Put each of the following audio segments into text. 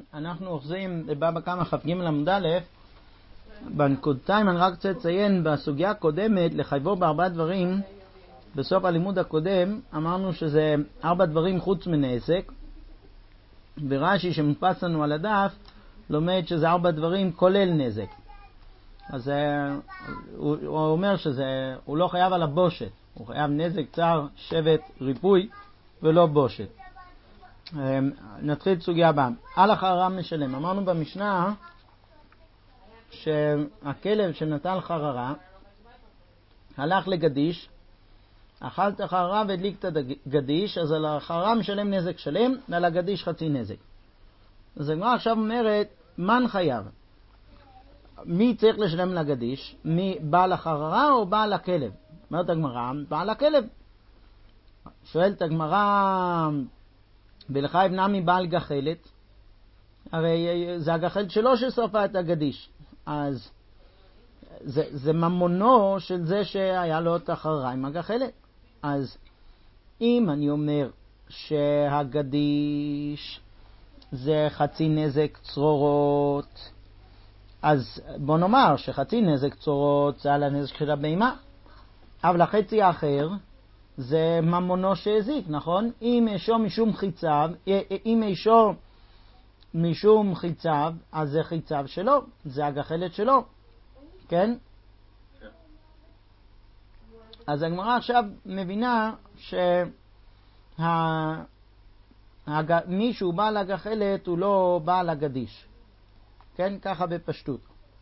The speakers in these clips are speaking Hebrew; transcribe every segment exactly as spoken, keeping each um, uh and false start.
אנחנו אוחזים בבבא קמא כ"ג עמוד א', בנקודתיים אני רק רוצה לציין בסוגיה הקודמת, לחייבו בארבעה דברים. בסוף הלימוד הקודם אמרנו שזה ארבע דברים חוץ מנזק, ורש"י שמודפס לנו על הדף לומד שזה ארבע דברים כולל נזק. אז הוא, הוא אומר שזה, הוא לא חייב על הבושת, הוא חייב נזק, צער, שבט, ריפוי ולא בושת. נתחיל את סוגיה הבאה. על החררה משלם. אמרנו במשנה שהכלב שנטל חררה הלך לגדיש, אכל את החררה והדליק את הגדיש, אז על החררה משלם נזק שלם ועל הגדיש חצי נזק. אז הגמרא עכשיו אומרת, מן חייב? מי צריך לשלם לגדיש? מי, בעל החררה או בעל הכלב? אומרת הגמרא, בעל הכלב. שואלת הגמרא, ולחייב נמי בעל גחלת? הרי זה הגחלת שלו ששרפה את הגדיש, אז זה, זה ממונו של זה שהיה לו את החררה עם הגחלת. אז אם אני אומר שהגדיש זה חצי נזק צרורות, אז בוא נאמר שחצי נזק צרורות זה על הנזק של הבהמה, אבל החצי האחר זה ממונו שהזיק, נכון? אם אישו משום חיצב, אם אישו משום חיצב, אז זה חיצב שלו, זה הגחלת שלו, כן? כן. אז הגמרא עכשיו מבינה שמי שהוא בעל הגחלת הוא לא בעל הגדיש, כן? ככה בפשטות.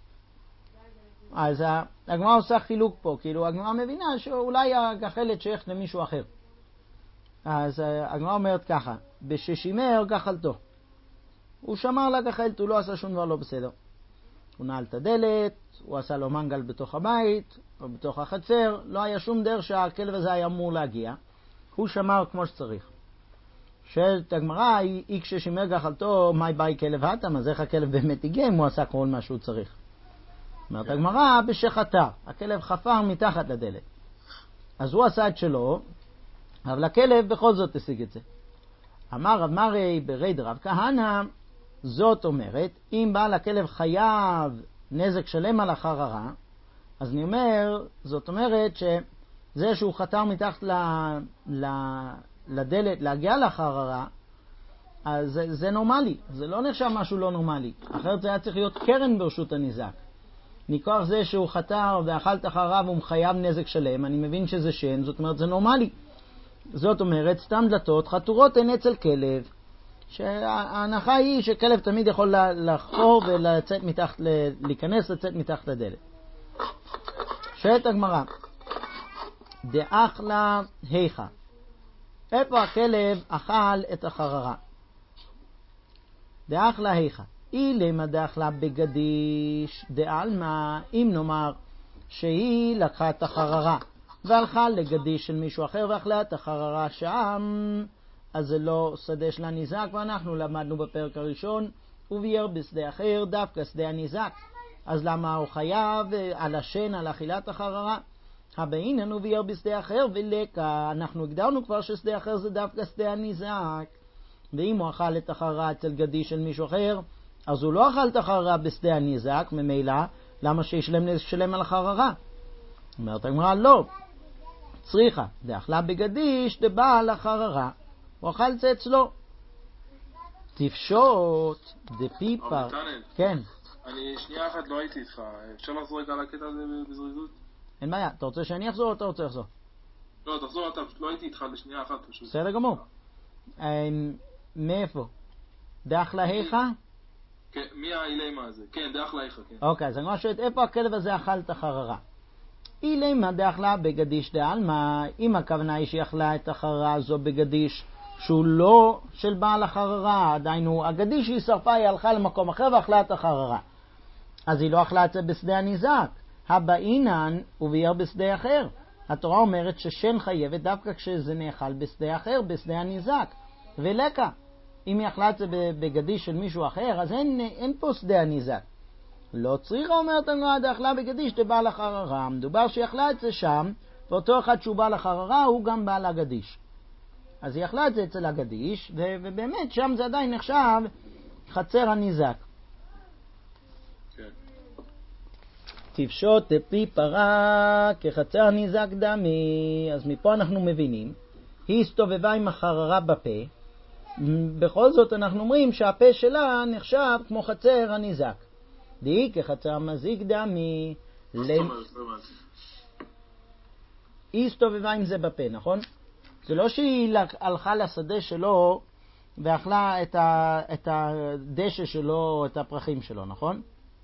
אז הגמרא עושה חילוק פה, כאילו הגמרא מבינה שאולי הגחלת שייך למישהו אחר. אז הגמרא אומרת ככה, בששימר גחלתו. הוא שמר לגחלת, הוא לא עשה שום דבר לא בסדר. הוא נעל את הדלת, הוא עשה לו מנגל בתוך הבית, או בתוך החצר, לא היה שום דרך שהכלב הזה היה אמור להגיע. הוא שמר כמו שצריך. שואלת הגמרא, היא כששימר גחלתו, מה באי כלב התם? אז איך הכלב באמת הגיע אם הוא עשה כל מה שהוא צריך? אומרת הגמרא, בשחטה, הכלב חפר מתחת לדלת. אז הוא עשה את שלו, אבל הכלב בכל זאת השיג את זה. אמר רב מרי ברי דרב כהנא, זאת אומרת, אם בעל הכלב חייב נזק שלם על החררה, אז אני אומר, זאת אומרת שזה שהוא חתר מתחת ל, ל, לדלת להגיע לחררה, אז זה, זה נורמלי, זה לא נחשב משהו לא נורמלי, אחרת זה היה צריך להיות קרן ברשות הניזק. מכוח זה שהוא חתר ואכל את החררה והוא מחייב נזק שלם, אני מבין שזה שן, זאת אומרת זה נורמלי. זאת אומרת, סתם דלתות חתורות הן אצל כלב, שההנחה היא שכלב תמיד יכול לחפור ולצאת מתחת, להיכנס לצאת מתחת לדלת. שואלת הגמרא, דאכלה היכה, איפה הכלב אכל את החררה? דאכלה היכה, אילמה דאכלה בגדיש דעלמא, אם נאמר שהיא לקחה את החררה והלכה לגדיש של מישהו אחר ואכלה את החררה שם, אז זה לא שדה של הניזק, ואנחנו למדנו בפרק הראשון, ובייר בשדה אחר דווקא שדה הניזק. אז למה הוא חייב על השן, על אכילת החררה? הבאינן ובייר בשדה אחר ולקה, אנחנו הגדרנו כבר ששדה אחר זה דווקא שדה הניזק. ואם הוא אכל את החררה אצל גדיש של מישהו אחר, אז הוא לא אכל את החררה בשדה הניזק, ממילא, למה שישלם נזק שלם על החררה? אומרת הגמרא, לא. צריכה, דאכלה בגדיש דבעל החררה, הוא אכל את זה אצלו. תפשוט דפיפה. כן. אני שנייה אחת לא הייתי איתך, אפשר לחזור רגע על הקטע הזה בזריזות? אין בעיה, אתה רוצה שאני אחזור או אתה רוצה לחזור? לא, תחזור אתה, פשוט לא הייתי איתך לשנייה אחת פשוט. בסדר גמור. מאיפה? דאכלה היכה? כן, מי האילמה הזה? כן, דאכלה היכה, כן. אוקיי, אז אני אומר שואלת, איפה הכלב הזה אכל את החררה? אילמה דאכלה בגדיש דעלמא, אם הכוונה היא שהיא אכלה את החררה הזו בגדיש שהוא לא של בעל החררה, עדיינו הגדיש שהיא שרפה היא הלכה למקום אחר ואכלה את החררה, אז היא לא אכלה את זה בשדה הניזק. הבאינן ובייר בשדה אחר, התורה אומרת ששן חייבת דווקא כשזה נאכל בשדה אחר, בשדה הניזק. ולקה, אם היא אכלה את זה בגדיש של מישהו אחר, אז אין, אין פה שדה הניזק. לא צריכה, אומרת הגמרא, דאכלה בגדיש דבעל החררה, מדובר שהיא אכלה את זה שם, ואותו אחד שהוא בעל החררה הוא גם בעל הגדיש. אז היא אכלה את זה אצל הגדיש, ו- ובאמת שם זה עדיין נחשב חצר הניזק. כן. תפשוט פי פרה כחצר הניזק דמי. אז מפה אנחנו מבינים, היא הסתובבה עם החררה בפה, בכל זאת אנחנו אומרים שהפה שלה נחשב כמו חצר הניזק. די כחצר המזיק דמי. מה זאת אומרת? לא הבנתי. היא הסתובבה עם זה בפה, נכון? זה לא שהיא הלכה לשדה שלו ואכלה את, ה, את הדשא שלו, את הפרחים שלו, נכון?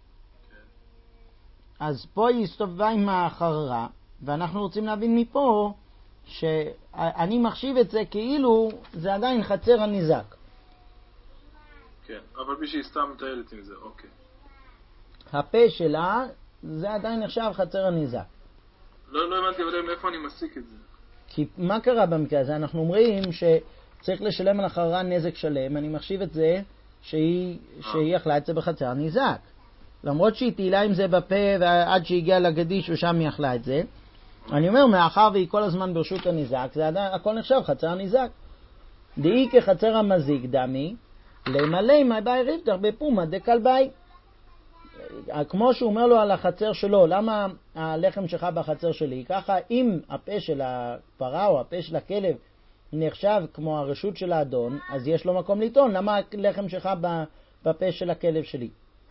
כן. אז פה היא הסתובבה עם החררה, ואנחנו רוצים להבין מפה שאני מחשיב את זה כאילו זה עדיין חצר הניזק. כן, אבל מי שהיא סתם מטיילת עם זה, אוקיי. הפה שלה זה עדיין נחשב חצר הניזק. לא, לא הבנתי, אבל מאיפה אני מסיק את זה? כי מה קרה במקרה הזה? אנחנו אומרים שצריך לשלם על החררה נזק שלם, אני מחשיב את זה שהיא, שהיא אכלה את זה בחצר הניזק. למרות שהיא תהילה עם זה בפה ועד שהגיעה לגדיש ושם היא אכלה את זה, אני אומר, מאחר והיא כל הזמן ברשות הניזק, זה עדיין, הכל נחשב חצר הניזק. דאי כחצר המזיק דמי, למלא מי באי ריבתך בפומה דקלבי. כמו שהוא אומר לו על החצר שלו, למה הלחם שלך בחצר שלי? ככה אם הפה של הפרה או הפה של הכלב נחשב כמו הרשות של האדון, אז יש לו מקום לטעון, למה הלחם שלך בפה של הכלב שלי?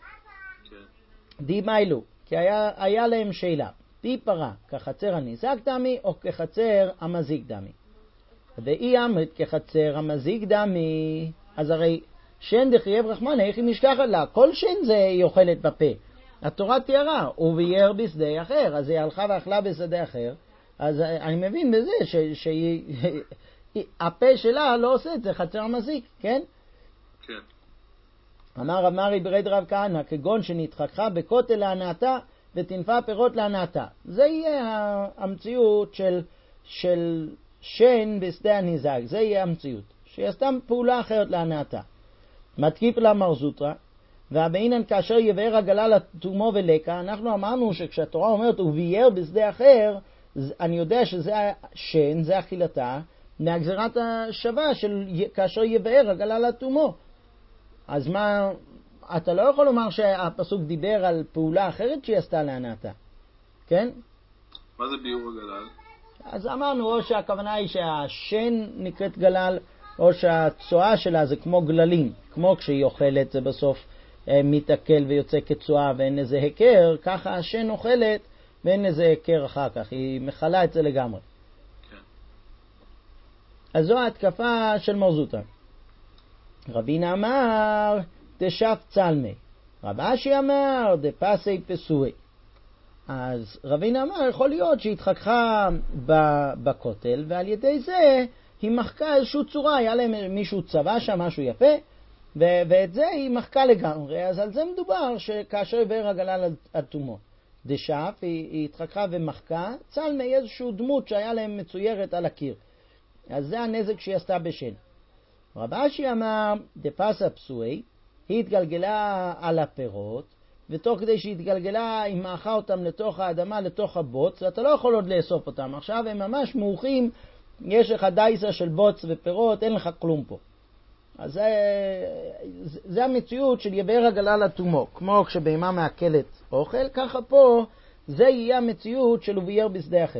די מיילו, כי היה, היה להם שאלה, פי פרה כחצר הניזק דמי או כחצר המזיק דמי? ואי אמרת כחצר המזיק דמי, אז הרי שן דחייב רחמן, איך היא משכחת לה? כל שן זה היא אוכלת בפה. התורה תיארה, ובייר בשדה אחר, אז היא הלכה ואכלה בשדה אחר, אז אני מבין בזה שהפה שלה לא עושה את זה חצר המזיק, כן? כן. אמר אמרי ברד רב כהנא, כגון שנתחככה בכותל להנאתה ותנפה פירות להנאתה. זה יהיה המציאות של, של שן בשדה הניזק, זה יהיה המציאות, שהיא סתם פעולה אחרת להנאתה. מתקיף לה מרזוטרה, והבאינן כאשר יבאר הגלה לתומו ולקה, אנחנו אמרנו שכשהתורה אומרת ובייר בשדה אחר, אני יודע שזה השן, זה אכילתה, מהגזרת השווה של כאשר יבאר הגלה לתומו. אז מה, אתה לא יכול לומר שהפסוק דיבר על פעולה אחרת שהיא עשתה להנאתה, כן? מה זה ביור הגלל? אז אמרנו, או שהכוונה היא שהשן נקראת גלל, או שהצועה שלה זה כמו גללים, כמו כשהיא אוכלת זה בסוף מתעכל ויוצא כצועה ואין איזה הכר, ככה השן אוכלת ואין איזה הכר אחר כך, היא מחלה את זה לגמרי. כן. אז זו ההתקפה של מרזוטה. רבינה אמר תשף צלמי, רב אשי אמר דפסי פסורי. אז רבינה אמר יכול להיות שהתחככה בכותל ועל ידי זה היא מחקה איזושהי צורה, היה להם מישהו צבא שם משהו יפה, ו- ואת זה היא מחקה לגמרי, אז על זה מדובר שכאשר יבאר הגלה לתומו. דשף, היא, היא התחככה ומחקה, צלמי איזושהי דמות שהיה להם מצוירת על הקיר. אז זה הנזק שהיא עשתה בשן. רב אשי אמר, דפסה פסואי, היא התגלגלה על הפירות, ותוך כדי שהיא התגלגלה, היא מאחה אותם לתוך האדמה, לתוך הבוץ, ואתה לא יכול עוד לאסוף אותם. עכשיו הם ממש מורחים, יש לך דייסה של בוץ ופירות, אין לך כלום פה. אז זה, זה המציאות של יבאר הגלה לתומו. כמו כשבהמה מעכלת אוכל, ככה פה זה יהיה המציאות של ובייר בשדה אחר.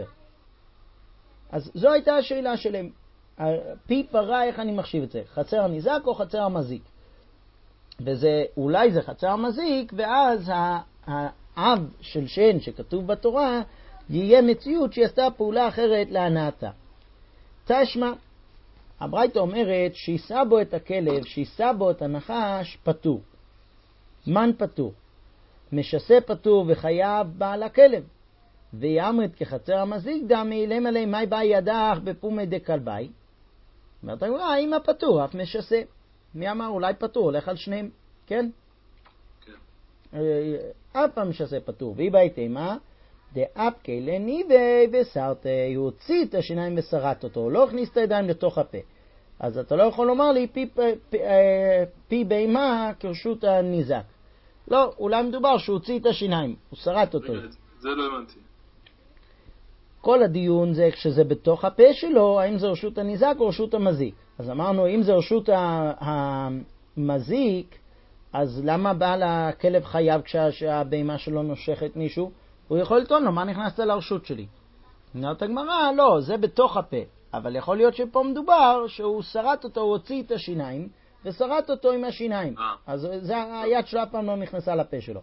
אז זו הייתה השאלה שלהם. פי פרה, איך אני מחשיב את זה? חצר הניזק או חצר המזיק? וזה, אולי זה חצר המזיק, ואז האב של שן שכתוב בתורה יהיה מציאות שהיא עשתה פעולה אחרת להנאתה. תשמע, הברייתא אומרת שישא בו את הכלב, שישא בו את הנחש, פטור. מן פטור. משסה פטור וחייב בעל הכלב. ויאמרת כחצר המזיק דמי, למה להם מי בא ידך בפומי דקלבי? אומרת, האם הפטור אף משסה? מי אמר אולי פטור, הולך על שניהם, כן? כן. אף פעם משסה פטור. והיא באיתי מה? דאפקי לניבי וסרתי, הוא הוציא את השיניים וסרט אותו, לא הכניס את הידיים לתוך הפה. אז אתה לא יכול לומר לי פי, פי, פי, פי בהמה כרשות הניזק. לא, אולי מדובר שהוא הוציא את השיניים, הוא סרט אותו. זה לא הבנתי. כל הדיון זה כשזה בתוך הפה שלו, האם זה רשות הניזק או רשות המזיק. אז אמרנו, אם זה רשות המזיק, אז למה בעל הכלב חייב כשהבהמה שלו נושכת מישהו? הוא יכול לטעון לו, מה נכנסת לרשות שלי? אומרת הגמרא, לא, זה בתוך הפה. אבל יכול להיות שפה מדובר שהוא שרט אותו, הוא הוציא את השיניים, ושרט אותו עם השיניים. אז זה, היד שלו אף פעם לא נכנסה לפה שלו.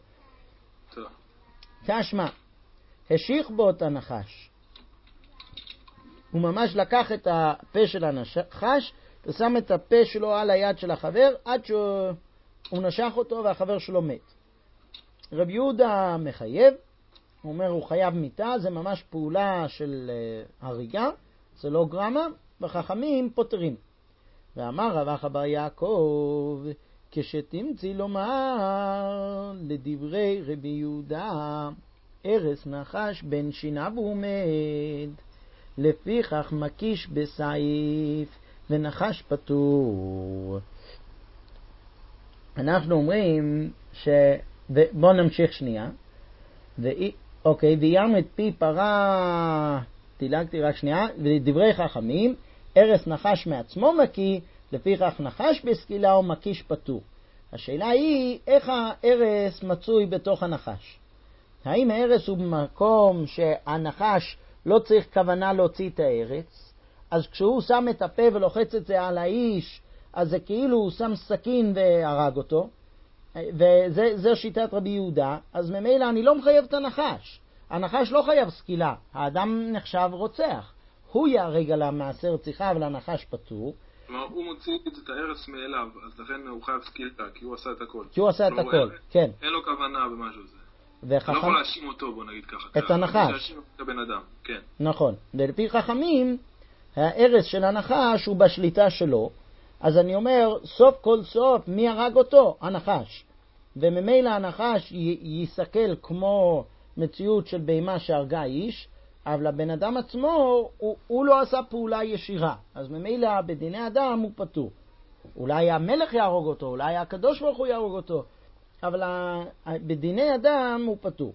תשמע, השיך בו את הנחש. הוא ממש לקח את הפה של הנחש, ושם את הפה שלו על היד של החבר, עד שהוא נשך אותו והחבר שלו מת. רבי יהודה מחייב, הוא אומר הוא חייב מיתה, זה ממש פעולה של uh, הריגה, זה לא גרמה, וחכמים פותרים. ואמר רב אחא בר יעקב, כשתמצאי לומר לדברי רבי יהודה, ארס נחש בין שיניו עומד, לפיכך מקיש בסעיף ונחש פטור. אנחנו אומרים ש... בואו נמשיך שנייה. ו... אוקיי, ויאמר פי פרה, דילגתי רק שנייה, ולדברי חכמים, ארס נחש מעצמו מקיא, לפיכך נחש בסקילה או מקיש פטור. השאלה היא, איך הארס מצוי בתוך הנחש? האם הארס הוא במקום שהנחש לא צריך כוונה להוציא את הארץ, אז כשהוא שם את הפה ולוחץ את זה על האיש, אז זה כאילו הוא שם סכין והרג אותו, וזה שיטת רבי יהודה, אז ממילא אני לא מחייב את הנחש. הנחש לא חייב סקילה, האדם נחשב רוצח. הוא יהרג על המעשה רציחה, אבל הנחש פטור. כלומר, הוא מוציא את הארץ מאליו, אז לכן הוא חייב סקילה, כי הוא עשה את הכל. כי הוא עשה את הכל, כן. אין לו כוונה במשהו זה. וחכם... לא יכול להאשים אותו, בוא נגיד ככה. את הנחש. להאשים את הבן אדם, כן. נכון. ולפי חכמים, הארץ של הנחש הוא בשליטה שלו, אז אני אומר, סוף כל סוף, מי הרג אותו? הנחש. וממילא הנחש י- יסכל כמו מציאות של בהמה שהרגה איש, אבל הבן אדם עצמו, הוא, הוא לא עשה פעולה ישירה. אז ממילא בדיני אדם הוא פטור. אולי המלך יהרוג אותו, אולי הקדוש ברוך הוא יהרוג אותו, אבל בדיני אדם הוא פטור.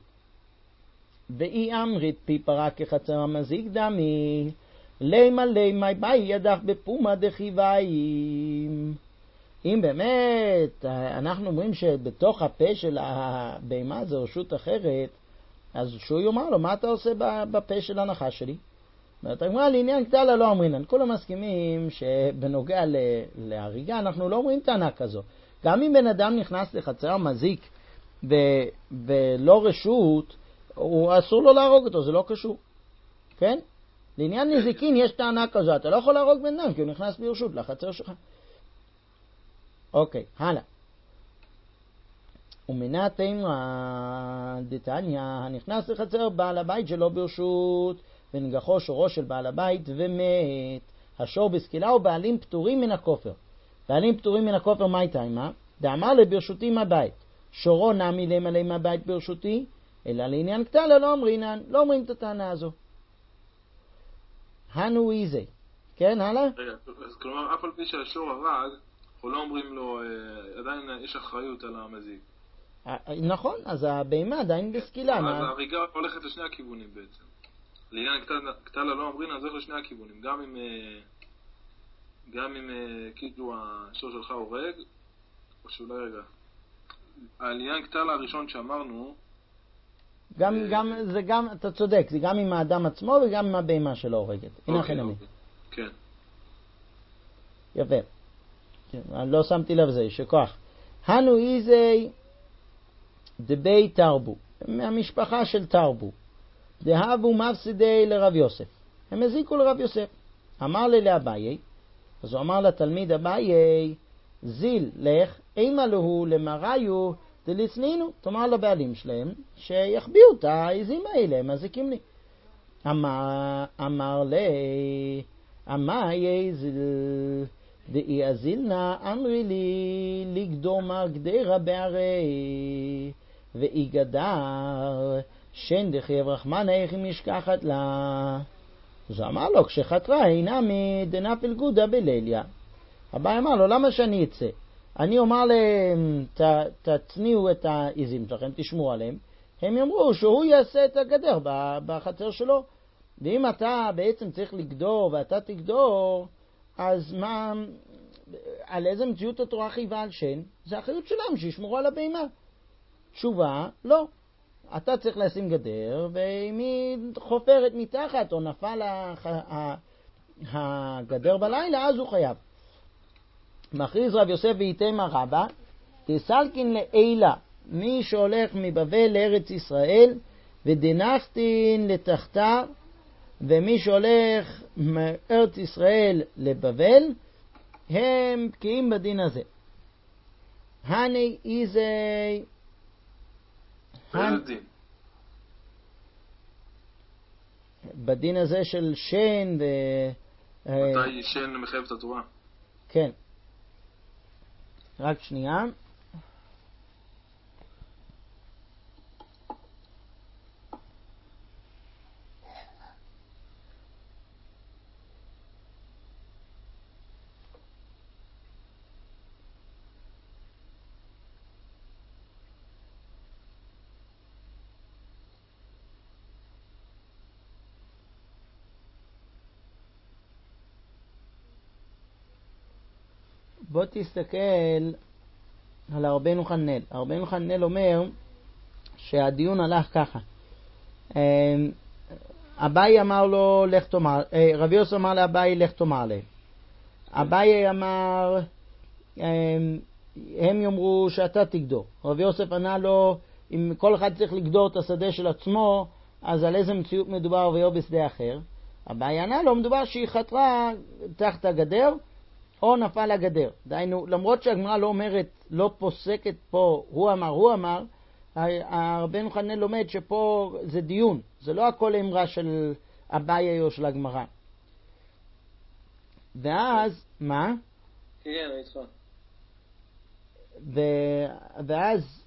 ואי אמרית פי פרה כחצר המזיק דמי, לימה לימה באי ידך בפומה דחיבאים. אם באמת אנחנו אומרים שבתוך הפה של הבהמה זה רשות אחרת, אז שהוא יאמר לו, מה אתה עושה בפה של הנחש שלי? ואתה אומר, לעניין קטלה לא אומרינן. כולם מסכימים שבנוגע להריגה אנחנו לא אומרים טענה כזו. גם אם בן אדם נכנס לחצר מזיק ו- ולא רשות, הוא אסור לו להרוג אותו, זה לא קשור. כן? לעניין נזיקין יש טענה כזו, אתה לא יכול להרוג בן אדם כי הוא נכנס ברשות לחצר שלך. אוקיי, הלאה. ומנת אמרה דתניא, הנכנס לחצר בעל הבית שלו ברשות, ונגחו שורו של בעל הבית ומת. השור בסקילה ובעלים פטורים מן הכופר. בעלים פטורים מן הכופר, מה הייתה אימה? דאמר לברשותי מהבית. שורו נמי למלא מהבית ברשותי, אלא לעניין קטלה לא אומרינן, לא אומרים את הטענה הזו. הנו איזה. כן, הלאה? רגע, אז כלומר, אף על פי שהשור הרג, אנחנו לא אומרים לו, עדיין יש אחריות על המזיק. נכון, אז הבהמה עדיין בסקילה. אז ההריגה הולכת לשני הכיוונים בעצם. לעניין קטלה לא אומרים, אז הולך לשני הכיוונים. גם אם, גם אם כאילו השור שלך הורג, או שאולי רגע. העניין קטלה הראשון שאמרנו, גם, גם, זה גם, אתה צודק, זה גם עם האדם עצמו וגם עם הבהמה שלו הורגת. הנה לכן אמי. כן. יפה. אני לא שמתי לב זה, שכוח. הנו איזי דבי תרבו, מהמשפחה של תרבו. דהבו מפסידי לרב יוסף. הם הזיקו לרב יוסף. אמר לי לאביי, אז הוא אמר לתלמיד אביי, זיל לך, אימה לו למראיו דלסנינו. תאמר לבעלים שלהם שיחביאו את העזים האלה, הם מזיקים לי. אמר, אמר לי, אמר יזיל דאי אזילנה אמרי לי לגדומר גדרה בערי ואי גדר שן דחייב רחמנה איך היא משכחת לה. אז אמר לו, כשחתרה אינה מדנפל גודה בליליה. הבא אמר לו, למה שאני אצא? אני אומר להם, תצניעו את העזים שלכם, תשמעו עליהם. הם יאמרו שהוא יעשה את הגדר בחצר שלו. ואם אתה בעצם צריך לגדור ואתה תגדור, אז מה, על איזה מציאות התורה חייבה על שן? זה אחריות שלהם שישמרו על הבהמה. תשובה, לא. אתה צריך לשים גדר, ואם היא חופרת מתחת או נפל הגדר בלילה, אז הוא חייב. מכריז רב יוסף ואיתמר רבא, תסלקין לעילה, מי שהולך מבבל לארץ ישראל, ודנחתין לתחתה, ומי שהולך מארץ ישראל לבבל, הם בקיאים בדין הזה. הני איזי... באיזה דין? בדין הזה של שן ו... מתי שן מחייב את התורה? כן. רק שנייה. בוא תסתכל על הרבנו חננאל. הרבנו חננאל אומר שהדיון הלך ככה. אביי אמר לו לך תאמר, רבי יוסף אמר לאביי לך תאמר להם. אביי אמר הם יאמרו שאתה תגדור. רבי יוסף ענה לו אם כל אחד צריך לגדור את השדה של עצמו, אז על איזה מציאות מדובר ויהיה בשדה אחר. אביי ענה לו מדובר שהיא חתרה תחת הגדר או נפל הגדר. דהיינו, למרות שהגמרא לא אומרת, לא פוסקת פה, הוא אמר, הוא אמר, הרבנו חננאל לומד שפה זה דיון. זה לא הכל אמרה של אביי או של הגמרא. ואז, מה? כן, אני איתך. ואז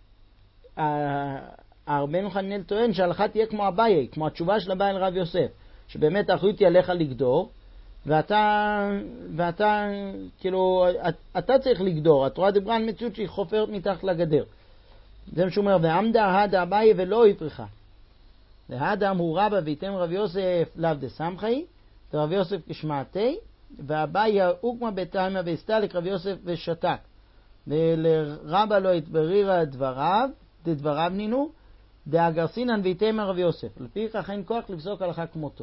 הרבנו חננאל טוען שההלכה תהיה כמו אביי, כמו התשובה של אביי לרב יוסף, שבאמת האחריות היא עליך לגדור, ואתה, ואתה, כאילו, אתה צריך לגדור. התורה דיברה על מציאות שהיא חופרת מתחת לגדר. זה מה שהוא אומר, ועמדה הדה אביי ולא יפריחה. והדה אמרו רבא ויתם רב יוסף לאו דסמכי, ורב יוסף כשמעתי, ואביי הוקמה בתיימה והסתלק רב יוסף ושתק. ולרבא לא התברירה דבריו, דדבריו נינו, דאגרסינן ויתם רב יוסף. לפיכך אין כוח לפסוק הלכה כמותו.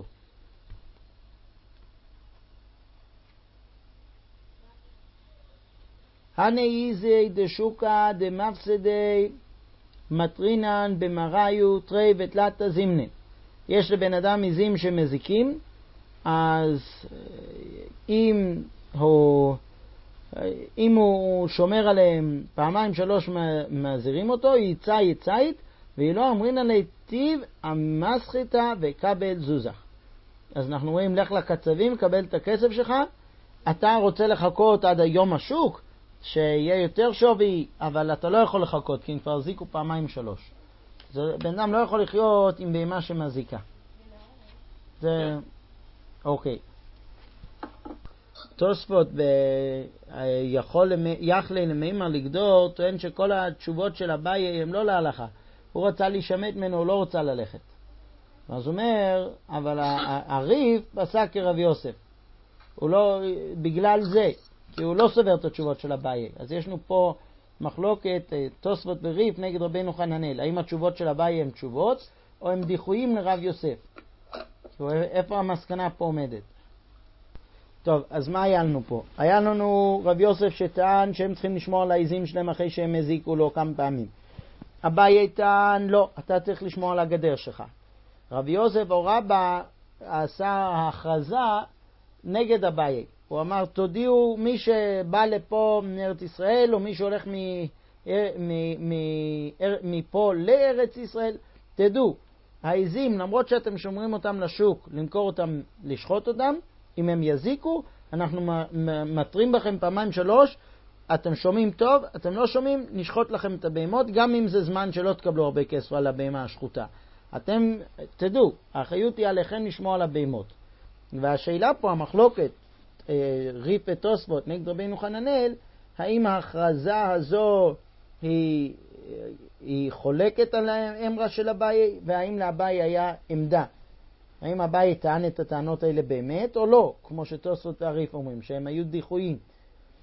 הנה איזי דשוקה דמפסדי מטרינן במראיו תרי ותלת זימנן. יש לבן אדם עזים שמזיקים, אז אם הוא, אם הוא שומר עליהם פעמיים שלוש מזירים אותו, יצא יצאית, והיא לא אמרין עלי טיב המסחיתה וקבל זוזח. אז אנחנו רואים לך לקצבים, קבל את הכסף שלך. אתה רוצה לחכות עד היום השוק שיהיה יותר שווי, אבל אתה לא יכול לחכות, כי הם כבר זיקו פעמיים שלוש. זה, בן אדם לא יכול לחיות עם בהמה שמזיקה. זה... אוקיי. תוספות יכול יחלי למימר לגדור, טוען שכל התשובות של אביי הם לא להלכה. הוא רצה להישמט ממנו, הוא לא רוצה ללכת. אז הוא אומר, אבל הריף פסק כרב יוסף. הוא לא, בגלל זה. כי הוא לא סובר את התשובות של אביי. אז יש לנו פה מחלוקת תוספות בריף נגד רבנו חננאל. האם התשובות של אביי הן תשובות או הן דיחויים לרב יוסף? איפה המסקנה פה עומדת? טוב, אז מה היה לנו פה? היה לנו רב יוסף שטען שהם צריכים לשמור על העזים שלהם אחרי שהם הזיקו לו כמה פעמים. אביי טען לא, אתה צריך לשמור על הגדר שלך. רב יוסף או רבא עשה הכרזה נגד אביי. הוא אמר, תודיעו מי שבא לפה מארץ ישראל, או מי שהולך מפה לארץ ישראל, תדעו, העזים, למרות שאתם שומרים אותם לשוק, למכור אותם, לשחוט אותם, אם הם יזיקו, אנחנו מטרים בכם פעמיים שלוש, אתם שומעים טוב, אתם לא שומעים, נשחוט לכם את הבהמות, גם אם זה זמן שלא תקבלו הרבה כסף על הבהמה השחוטה. אתם, תדעו, האחריות היא עליכם לשמור על הבהמות. והשאלה פה, המחלוקת, ריף ותוספות נגד רבנו חננאל, האם ההכרזה הזו היא, היא חולקת על האמרה של אביי, והאם לאביי היה עמדה? האם אביי טען את הטענות האלה באמת או לא, כמו שתוספות והריף אומרים, שהם היו דיחויים.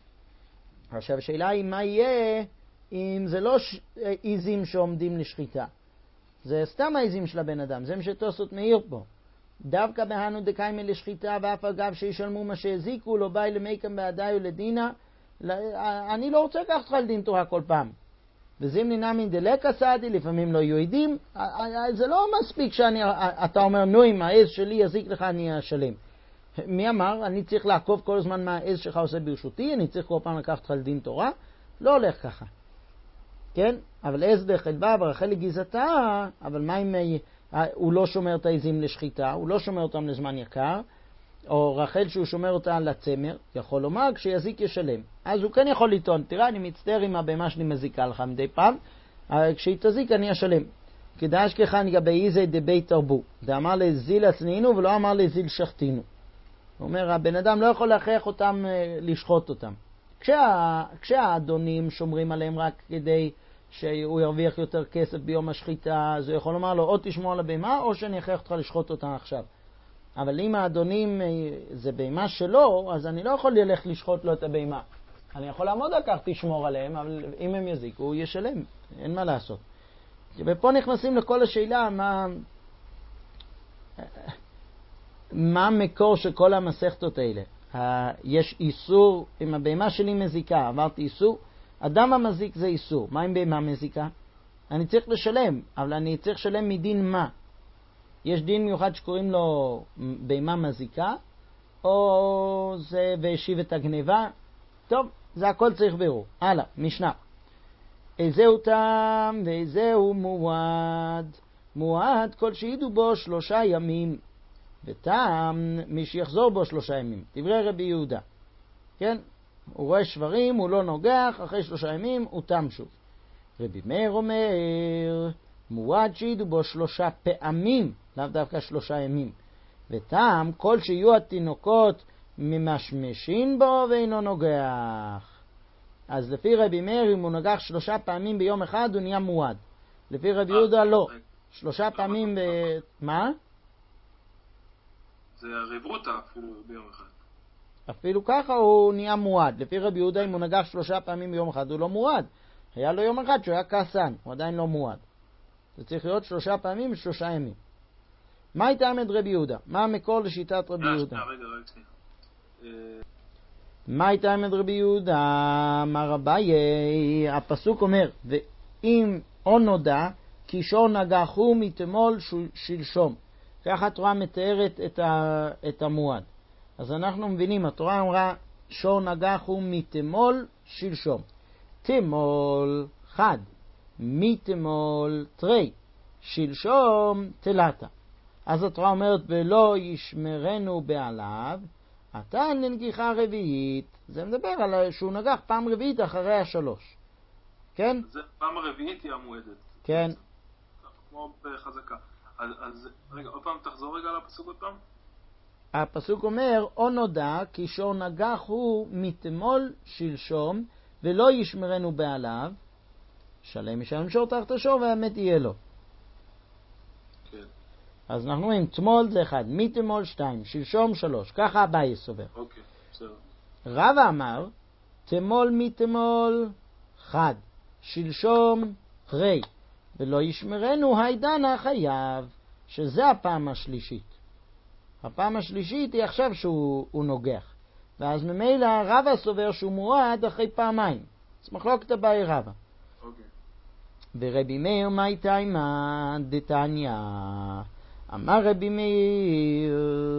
עכשיו השאלה היא מה יהיה אם זה לא ש... עיזים שעומדים לשחיטה. זה סתם העיזים של הבן אדם, זה מה שתוספות מאיר פה. דווקא בהנו דקיימה לשחיטה ואף אגב שישלמו מה שהזיקו לא באי למיקם בעדיי ולדינה. אני לא רוצה לקחת לך לדין תורה כל פעם. וזים נינמין דלקה סעדי, לפעמים לא יהיו עדים. זה לא מספיק שאתה אומר נו אם העז שלי יזיק לך אני אשלם. מי אמר? אני צריך לעקוב כל הזמן מה העז שלך עושה ברשותי, אני צריך כל פעם לקחת לך לדין תורה. לא הולך ככה. כן? אבל עז דחלבה ורחל לגיזתה, אבל מה אם הוא לא שומר את העזים לשחיטה, הוא לא שומר אותם לזמן יקר, או רחל שהוא שומר אותה לצמר, יכול לומר כשיזיק ישלם. אז הוא כן יכול לטעון, תראה אני מצטער עם הבמה שלי מזיקה לך מדי פעם, כשהיא תזיק אני אשלם. כדאי שכחן לגבי איזה דבי תרבו, זה אמר לזיל עצנינו ולא אמר לזיל שחטינו. הוא אומר הבן אדם לא יכול להכריח אותם לשחוט אותם. כשה, כשהאדונים שומרים עליהם רק כדי שהוא ירוויח יותר כסף ביום השחיטה, אז הוא יכול לומר לו או תשמור על הבמה או שאני אכריח אותך לשחוט אותה עכשיו. אבל אם האדונים זה בימה שלו, אז אני לא יכול ללך לשחוט לו את הבימה. אני יכול לעמוד על כך, תשמור עליהם, אבל אם הם יזיקו, הוא ישלם. אין מה לעשות. ופה נכנסים לכל השאלה, מה, מה המקור של כל המסכתות האלה. יש איסור, אם הבימה שלי מזיקה, עברתי איסור, אדם המזיק זה איסור. מה אם בימה מזיקה? אני צריך לשלם, אבל אני צריך לשלם מדין מה? יש דין מיוחד שקוראים לו בימה מזיקה, או זה והשיב את הגניבה. טוב, זה הכל צריך בירור. הלאה, משנה. איזהו טעם ואיזהו מועד. מועד כל שידעו בו שלושה ימים, וטעם מי שיחזור בו שלושה ימים. דברי רבי יהודה. כן? הוא רואה שברים, הוא לא נוגח, אחרי שלושה ימים הוא טעם שוב. רבי מאיר אומר, מועד שידעו בו שלושה פעמים, לאו דווקא שלושה ימים. וטעם כל שיהיו התינוקות ממשמשים בו ואינו נוגח. אז לפי רבי מאיר אם הוא נוגח שלושה פעמים ביום אחד הוא נהיה מועד. לפי רבי יהודה לא. שלושה פעמים ב... מה? זה הרברותה אפילו ביום אחד. אפילו ככה הוא נהיה מועד. לפי רבי יהודה אם הוא נגח שלושה פעמים ביום אחד הוא לא מועד. היה לו יום אחד שהוא היה כעסן, הוא עדיין לא מועד. זה צריך להיות שלושה פעמים ושלושה ימים. מה הייתה עמד רבי יהודה? מה המקור לשיטת רבי יהודה? רגע, רגע, סליחה. מה הייתה עמד רבי יהודה? אמר רביי, הפסוק אומר, ואם או נודע, כי שור נגחו מתמול שלשום. ככה התורה מתארת את, ה, את המועד. אז אנחנו מבינים, התורה אמרה, שור נגחו מתמול שלשום. תמול חד, מתמול תרי, שלשום תלתה. אז התורה אומרת, ולא ישמרנו בעליו, אתה ננגיחה רביעית. זה מדבר על שהוא נגח פעם רביעית אחרי השלוש. כן? זה פעם הרביעית היא המועדת. כן. כמו בחזקה. אז, אז רגע, עוד פעם, תחזור רגע על הפסוק עוד פעם. הפסוק אומר, או נודע, כי שור נגח הוא מתמול שלשום, ולא ישמרנו בעליו, שלם ישלם שור תחת השור, והאמת יהיה לו. כן. אז אנחנו רואים, תמול זה אחד, מתמול שתיים, שלשום שלוש, ככה הבא יסובר. אוקיי, בסדר. רב אמר, תמול מתמול חד, שלשום רי, ולא ישמרנו הידנה חייב, שזה הפעם השלישית. הפעם השלישית היא עכשיו שהוא נוגח. ואז ממילא רבא סובר שהוא מועד אחרי פעמיים. אז מחלוקת הבאה רבא. אוקיי. ורבי מאיר מה הייתה עמה דתניא? אמר רבי מאיר,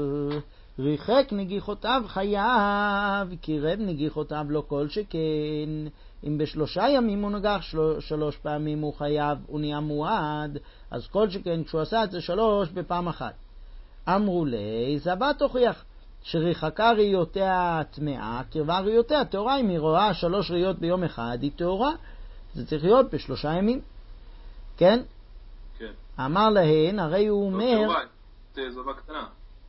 ריחק נגיחותיו חייב, קירב נגיחותיו לא כל שכן. אם בשלושה ימים הוא נגח של... שלוש פעמים הוא חייב, הוא נהיה מועד, אז כל שכן כשהוא עשה את זה שלוש בפעם אחת. אמרו לי, זבה תוכיח שריחקה ראיותיה טמאה, קרבה ראיותיה תאורה. אם היא רואה שלוש ראיות ביום אחד, היא תאורה. זה צריך להיות בשלושה ימים. כן? כן. אמר להן, הרי הוא לא אומר... תאורה, תהיה זבה קטנה.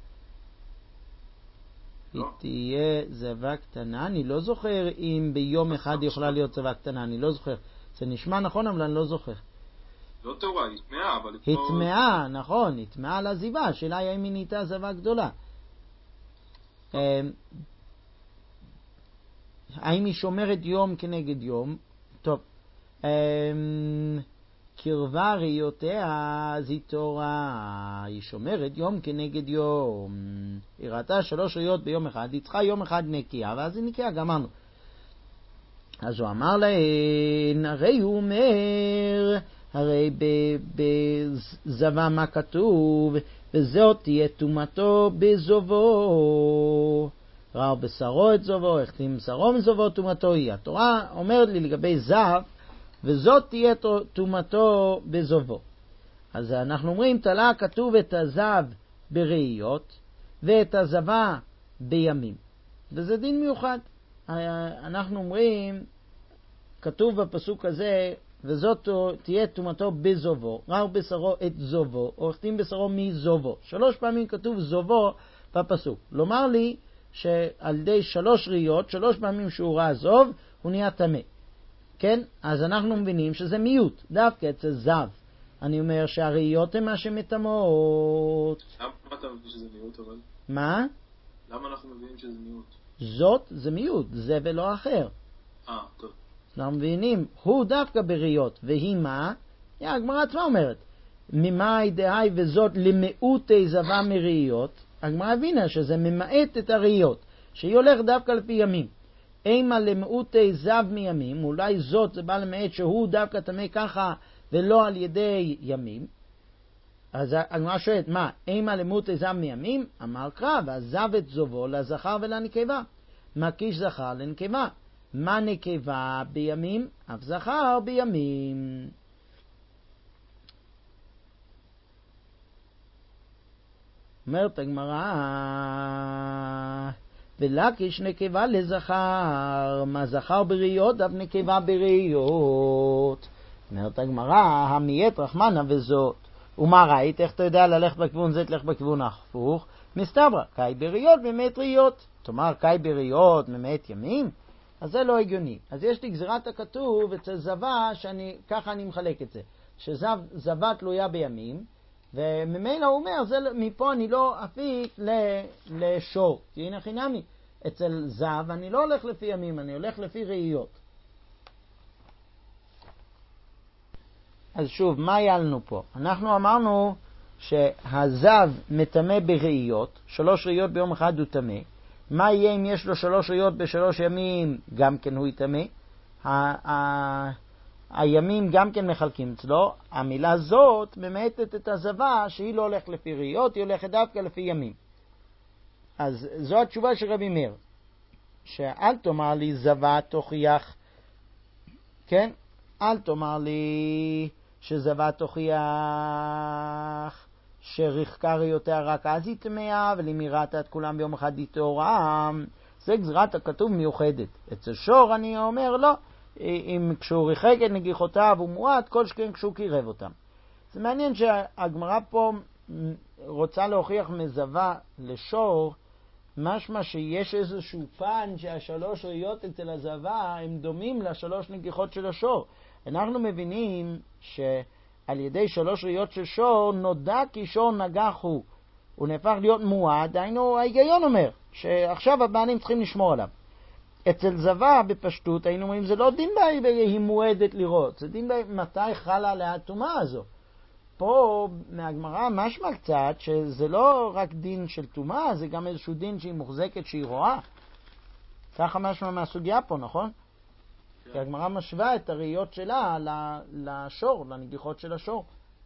היא לא? תהיה זבה קטנה. אני לא זוכר אם ביום אחד היא יכולה להיות זבה קטנה. אני לא זוכר. זה נשמע נכון, אבל אני לא זוכר. לא תאורה, היא טמאה, אבל... היא טמאה, נכון, היא טמאה על הזיבה. השאלה היא אם היא נהייתה זבה גדולה. האם היא שומרת יום כנגד יום? טוב, קרבה ראיותיה זי תורה, היא שומרת יום כנגד יום. היא ראתה שלוש ראיות ביום אחד, היא צריכה יום אחד נקייה, ואז היא נקייה, גמרנו. אז הוא אמר להן, הרי הוא אומר, הרי בזבה מה כתוב, וזאת תהיה תומתו בזובו. ראה בשרו את זובו, החתים בשרו מזובו, תומתו היא. התורה אומרת לי לגבי זב, וזאת תהיה תומתו בזובו. אז אנחנו אומרים, תלה כתוב את הזב בראיות, ואת הזבה בימים. וזה דין מיוחד. אנחנו אומרים, כתוב בפסוק הזה, וזאת תהיה תומתו בזובו, ראה בשרו את זובו, או החתים בשרו מזובו. שלוש פעמים כתוב זובו בפסוק. לומר לי שעל ידי שלוש ראיות, שלוש פעמים שהוא ראה זוב, הוא נהיה טמא. כן? אז אנחנו מבינים שזה מיעוט, דווקא אצל זב. אני אומר שהראיות הן מה שמטמאות. למה אתה מבין שזה מיעוט אבל? מה? למה אנחנו מבינים שזה מיעוט? זאת זה מיעוט, זה ולא אחר. אה, טוב. אנחנו מבינים, הוא דווקא בראיות, והיא מה? הגמרא עצמה אומרת, ממאי דהי וזאת למיעוטי זבה מראיות, הגמרא הבינה שזה ממעט את הראיות, שהיא הולך דווקא לפי ימים. אימה למיעוטי זב מימים, אולי זאת זה בא למעט שהוא דווקא תמה ככה ולא על ידי ימים. אז הגמרא שואלת, מה, אימה למיעוטי זב מימים? אמר קרא, ועזב את זובו לזכר ולנקבה. מקיש זכר לנקבה. מה נקבה בימים? אף זכר בימים. אומרת הגמרא, ולקיש נקבה לזכר, מה זכר בראיות, אף נקבה בראיות. אומרת הגמרא, המייט רחמנה וזאת. ומה ראית? איך אתה יודע ללכת בכיוון זה, תלך בכיוון ההפוך? מסתברא, קאי בראיות ממעט ראיות. תאמר, קאי בראיות ממעט ימים? אז זה לא הגיוני. אז יש לי גזירת הכתוב אצל זבה, שאני, ככה אני מחלק את זה. שזבה תלויה בימים, וממילא הוא אומר, זה, מפה אני לא אפיק לשור. כי הנה חינמי, אצל זב אני לא הולך לפי ימים, אני הולך לפי ראיות. אז שוב, מה היה לנו פה? אנחנו אמרנו שהזב מטמא בראיות, שלוש ראיות ביום אחד הוא טמא. מה יהיה אם יש לו שלוש ראיות בשלוש ימים? גם כן הוא יטמא. הימים גם כן מחלקים אצלו. המילה זאת ממעטת את הזבה שהיא לא הולכת לפי ראיות, היא הולכת דווקא לפי ימים. אז זו התשובה של רבי מאיר. שאל תאמר לי זבה תוכיח, כן? אל תאמר לי שזבה תוכיח שרחקה ראיותיה רק אז היא טמאה, ולאם היא ראתה את כולם ביום אחד היא טהורה. זה גזירת הכתוב מיוחדת. אצל שור אני אומר לא, אם כשהוא ריחק את נגיחותיו הוא מועט, כל שכן כשהוא קירב אותם. זה מעניין שהגמרא פה רוצה להוכיח מזבה לשור, משמע שיש איזשהו פן שהשלוש ראיות אצל הזבה הם דומים לשלוש נגיחות של השור. אנחנו מבינים שעל ידי שלוש ראיות של שור נודע כי שור נגח הוא. הוא נהפך להיות מועד, היינו ההיגיון אומר שעכשיו הבעלים צריכים לשמור עליו. אצל זבה בפשטות היינו אומרים זה לא דין בה היא מועדת לראות, זה דין בה מתי חלה עליה הטומאה הזו. פה מהגמרא משמע קצת שזה לא רק דין של טומאה, זה גם איזשהו דין שהיא מוחזקת שהיא רואה. ככה משמע מהסוגיה פה, נכון? כן. כי הגמרא משווה את הראיות שלה לשור, לנגיחות של השור.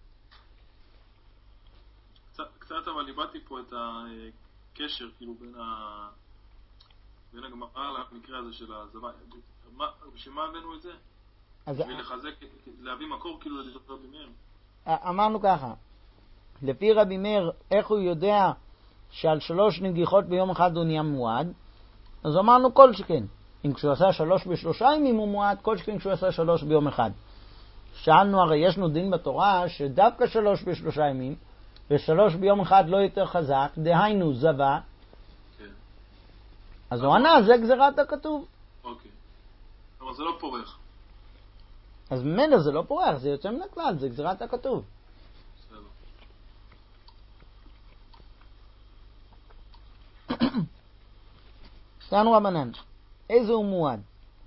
קצת, קצת אבל ליבדתי פה את הקשר כאילו בין ה... בין הגמרא למקרה הזה של הזבה. בשביל מה הבאנו את זה? בשביל לחזק, להביא מקור כאילו לדעת רבי מאיר. אמרנו ככה, לפי רבי מאיר, איך הוא יודע שעל שלוש נגיחות ביום אחד הוא נהיה מועד? אז אמרנו כל שכן. אם כשהוא עשה שלוש בשלושה ימים הוא מועד, כל שכן כשהוא עשה שלוש ביום אחד. שאלנו, הרי ישנו דין בתורה שדווקא שלוש בשלושה ימים, ושלוש ביום אחד לא יותר חזק, דהיינו זבה. כן. אז הוא ענה, זה גזירת הכתוב. אוקיי. אבל זה לא פורח. אז ממנו זה לא פורח, זה יוצא מן הכלל, זה גזירת הכתוב. סתנו רבנן. איזה הוא מועד?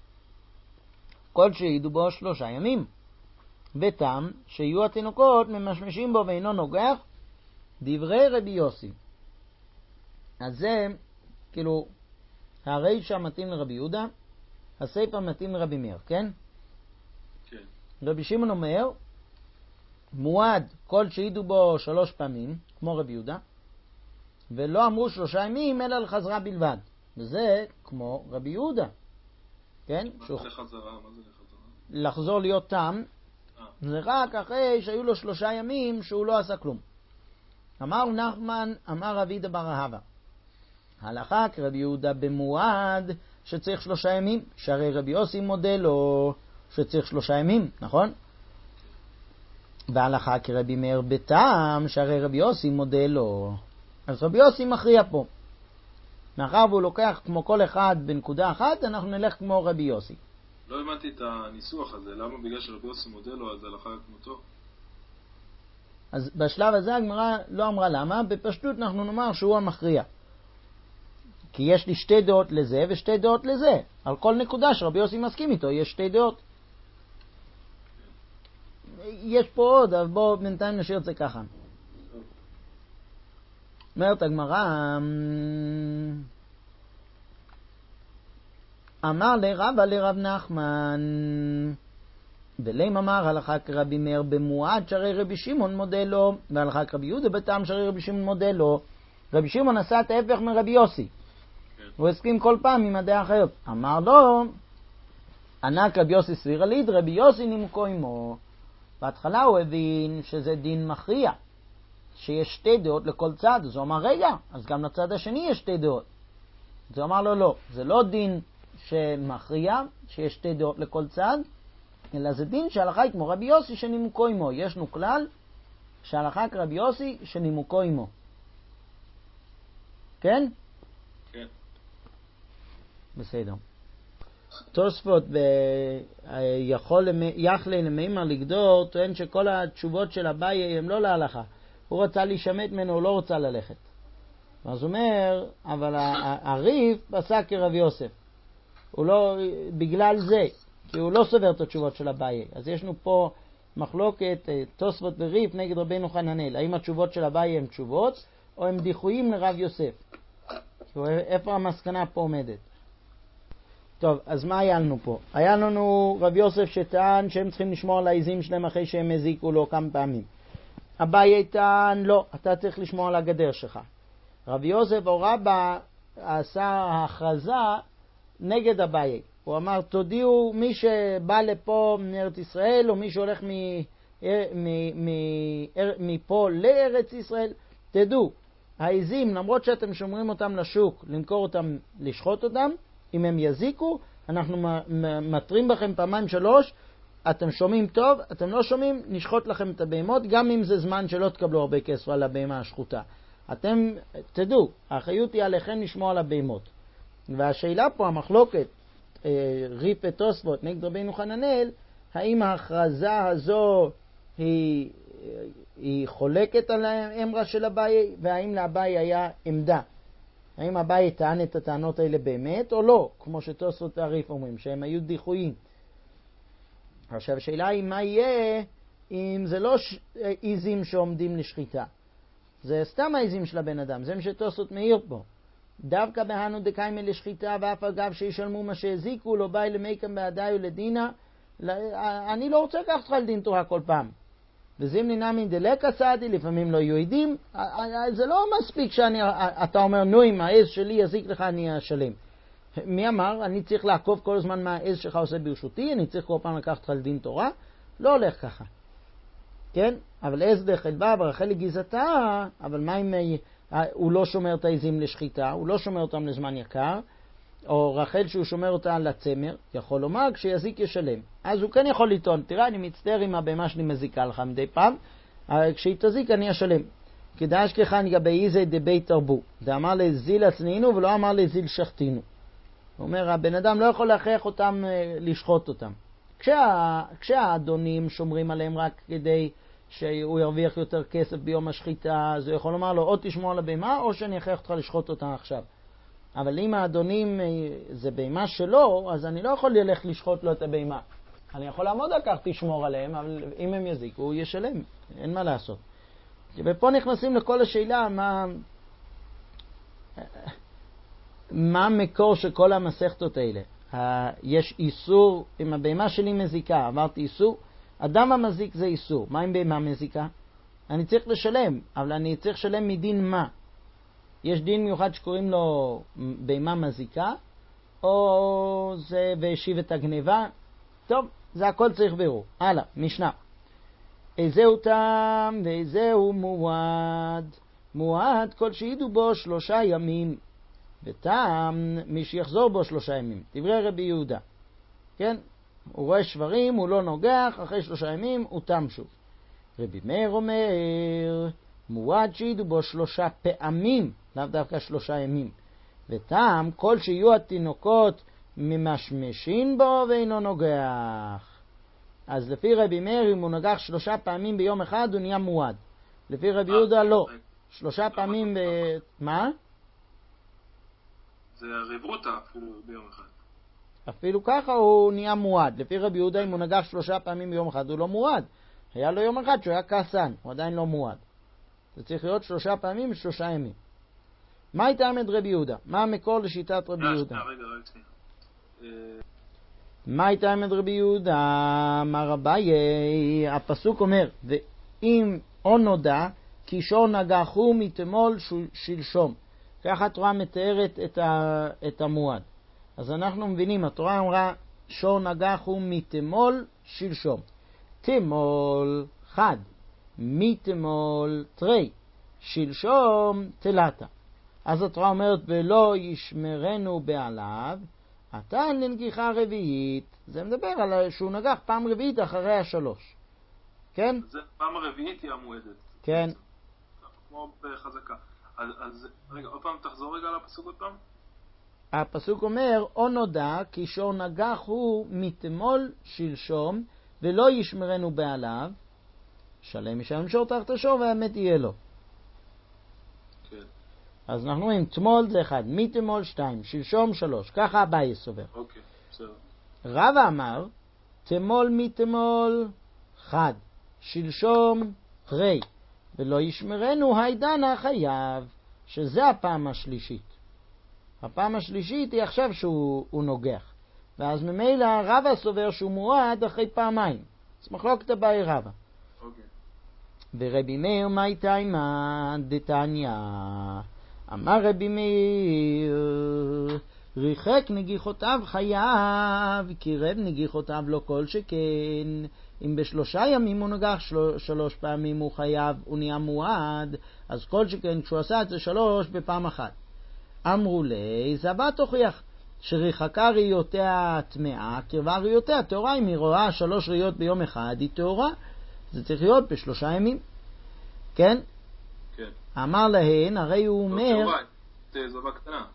כל שהעידו בו שלושה ימים. וטעם שיהיו התינוקות ממשמשים בו ואינו נוגח, דברי רבי יוסי. אז זה, כאילו, הרישא מתאים לרבי יהודה, הסיפא מתאים לרבי מאיר, כן? כן. רבי שמעון אומר, מועד כל שהעידו בו שלוש פעמים, כמו רבי יהודה, ולא אמרו שלושה ימים, אלא לחזרה בלבד. וזה כמו רבי יהודה. כן? מה שוח... זה לחזרה? מה זה לחזרה? לחזור להיות תם, אה. זה רק אחרי שהיו לו שלושה ימים שהוא לא עשה כלום. אמר נחמן, אמר רבי דבר אהבה. הלכה כרבי יהודה במועד שצריך שלושה ימים, שהרי רבי יוסי מודה לו שצריך שלושה ימים, נכון? והלכה כרבי מאיר בטעם, שהרי רבי יוסי מודה לו. אז רבי יוסי מכריע פה. מאחר והוא לוקח כמו כל אחד בנקודה אחת, אנחנו נלך כמו רבי יוסי. לא הבנתי את הניסוח הזה, למה בגלל שרבי יוסי מודה לו, אז הלכה כמותו? אז בשלב הזה הגמרא לא אמרה למה, בפשטות אנחנו נאמר שהוא המכריע. כי יש לי שתי דעות לזה ושתי דעות לזה. על כל נקודה שרבי יוסי מסכים איתו, יש שתי דעות. יש פה עוד, אבל בואו בינתיים נשאיר את זה ככה. אומרת הגמרא, אמר לרבא לרב נחמן, ולם אמר הלכה כרבי מאיר במועד שהרי רבי שמעון מודה לו, והלכה כרבי יהודה בטעם שהרי רבי שמעון מודה לו. רבי שמעון עשה את ההפך מרבי יוסי. הוא הסכים כל פעם עם הדעה אחרת. אמר לו, ענק רבי יוסי סבירה ליד, רבי יוסי נימוקו עמו. בהתחלה הוא הבין שזה דין מכריע, שיש שתי דעות לכל צד. אז הוא אמר, רגע, אז גם לצד השני יש שתי דעות. אז הוא אמר לו, לא, זה לא דין שמכריע, שיש שתי דעות לכל צד, אלא זה דין שהלכה היא כמו רבי יוסי שנימוקו עמו. ישנו כלל שהלכה כרבי יוסי שנימוקו עמו. כן? כן. בסדר. תוספות יכול יחלי למימר לגדור, טוען שכל התשובות של אביי הם לא להלכה. הוא רצה להישמט ממנו, הוא לא רוצה ללכת. אז הוא אומר, אבל הריף פסק כרבי יוסף. הוא לא, בגלל זה, כי הוא לא סובר את התשובות של אביי. אז יש לנו פה מחלוקת תוספות וריף נגד רבינו חננאל. האם התשובות של אביי הן תשובות, או הם דיחויים לרב יוסף? איפה המסקנה פה עומדת? טוב, אז מה היה לנו פה? היה לנו רב יוסף שטען שהם צריכים לשמור על העזים שלהם אחרי שהם הזיקו לו כמה פעמים. אביי טען, לא, אתה צריך לשמור על הגדר שלך. רב יוסף או רבא עשה הכרזה נגד אביי. הוא אמר, תודיעו מי שבא לפה מארץ ישראל, או מי שהולך מפה לארץ ישראל, תדעו, העזים, למרות שאתם שומרים אותם לשוק, למכור אותם, לשחוט אותם, אם הם יזיקו, אנחנו מטרים בכם פעמיים שלוש, אתם שומעים טוב, אתם לא שומעים, נשחוט לכם את הבהמות, גם אם זה זמן שלא תקבלו הרבה כסף על הבהמה השחוטה. אתם, תדעו, האחריות היא עליכם לשמור על הבהמות. והשאלה פה, המחלוקת, ריף ותוספות נגד רבינו חננאל, האם ההכרזה הזו היא, היא חולקת על האמרה של אביי, והאם לאביי היה עמדה? האם אביי טען את הטענות האלה באמת או לא, כמו שתוספות והריף אומרים, שהם היו דיחויים. עכשיו השאלה היא מה יהיה אם זה לא ש... עיזים שעומדים לשחיטה. זה סתם העיזים של הבן אדם, זה מה שתוספות מאיר פה. דווקא בהנו דקיימה לשחיטה ואף אגב שישלמו מה שהזיקו, לא באי למיקם בעדיי ולדינה. אני לא רוצה לקחת לך לדין תורה כל פעם. וזים נינמין דלקה סעדי, לפעמים לא יהיו עדים. זה לא מספיק שאתה אומר, נו, אם העז שלי יזיק לך, אני אשלם. מי אמר? אני צריך לעקוב כל הזמן מה העז שלך עושה ברשותי, אני צריך כל פעם לקחת לך לדין תורה. לא הולך ככה. כן? אבל עז דחלבה ורחל לגיזתה, אבל מה אם הוא לא שומר את העזים לשחיטה, הוא לא שומר אותם לזמן יקר, או רחל שהוא שומר אותה לצמר, יכול לומר כשיזיק ישלם. אז הוא כן יכול לטעון, תראה, אני מצטער אם הבהמה שלי מזיקה לך מדי פעם, כשהיא תזיק אני אשלם. כדאי שכחן גבי איזה דבי תרבו. זה אמר לזיל עצנינו ולא אמר לזיל שחטינו. הוא אומר, הבן אדם לא יכול להכריח אותם לשחוט אותם. כשה, כשהאדונים שומרים עליהם רק כדי שהוא ירוויח יותר כסף ביום השחיטה, אז הוא יכול לומר לו, או תשמור על הבהמה, או שאני אכריח אותך לשחוט אותה עכשיו. אבל אם האדונים זה בהמה שלו, אז אני לא יכול ללך לשחוט לו את הבהמה. אני יכול לעמוד על כך, תשמור עליהם, אבל אם הם יזיקו, הוא ישלם, אין מה לעשות. ופה נכנסים לכל השאלה, מה, מה המקור של כל המסכתות האלה. יש איסור, אם הבהמה שלי מזיקה, אמרתי איסור, אדם המזיק זה איסור. מה אם בהמה מזיקה? אני צריך לשלם, אבל אני צריך לשלם מדין מה? יש דין מיוחד שקוראים לו בהמה מזיקה, או זה והשיב את הגניבה. טוב, זה הכל צריך בירור. הלאה, משנה. איזהו טעם ואיזהו מועד. מועד כל שידעו בו שלושה ימים, וטעם מי שיחזור בו שלושה ימים. דברי רבי יהודה. כן? הוא רואה שברים, הוא לא נוגח, אחרי שלושה ימים הוא טעם שוב. רבי מאיר אומר, מועד שידעו בו שלושה פעמים, לאו דווקא שלושה ימים. וטעם כל שיהיו התינוקות ממשמשין בו ואינו נוגח. אז לפי רבי מאיר, אם הוא נגח שלושה פעמים ביום אחד, הוא נהיה מועד. לפי רבי יהודה לא. שלושה פעמים ב... מה? זה הרברותה אפילו ביום אחד. אפילו ככה הוא נהיה מועד. לפי רבי יהודה, אם הוא נגח שלושה פעמים ביום אחד, הוא לא מועד. היה לו יום אחד שהוא היה כעסן, הוא עדיין לא מועד. זה צריך להיות שלושה פעמים ושלושה ימים. מה הייתה עמד רבי יהודה? מה המקור לשיטת רבי יהודה? רגע, רגע. מה הייתה עמד רבי יהודה? אמר רביי, הפסוק אומר, ואם או נודע, כי שור נגחו מתמול שלשום. ככה התורה מתארת את, ה, את המועד. אז אנחנו מבינים, התורה אמרה, שור נגחו מתמול שלשום. תמול חד, מתמול תרי, שלשום תלתה. אז התורה אומרת, ולא ישמרנו בעליו, אתה לנגיחה רביעית. זה מדבר על שהוא נגח פעם רביעית אחרי השלוש. כן? זה פעם הרביעית היא המועדת. כן. כמו בחזקה. אז, אז רגע, עוד פעם, תחזור רגע על הפסוק עוד פעם. הפסוק אומר, או נודע, כי שור נגח הוא מתמול שלשום, ולא ישמרנו בעליו, שלם ישלם שור תחת השור, והאמת יהיה לו. כן. אז אנחנו רואים, תמול זה אחד, מתמול שתיים, שלשום שלוש, ככה הבא יסובר. אוקיי, בסדר. רבא אמר, תמול מתמול חד, שלשום תרי, ולא ישמרנו הידנה חייב, שזה הפעם השלישית. הפעם השלישית היא עכשיו שהוא נוגח. ואז ממילא רבא סובר שהוא מועד אחרי פעמיים. אז מחלוקת הבאי רבא. אוקיי. ורבי מאיר מה הייתה עם דתניא? אמר רבי מאיר, ריחק נגיחותיו חייב, קירב נגיחותיו לא כל שכן. אם בשלושה ימים הוא נגח של... שלוש פעמים הוא חייב, הוא נהיה מועד, אז כל שכן כשהוא עשה את זה שלוש בפעם אחת. אמרו לי, זה הבא תוכיח שריחקה ראיותיה טמאה, קרבה ראיותיה תאורה. אם היא רואה שלוש ראיות ביום אחד, היא תאורה. זה צריך להיות בשלושה ימים. כן? כן. אמר להן, הרי הוא אומר... לא תאורה, זה זווה קטנה.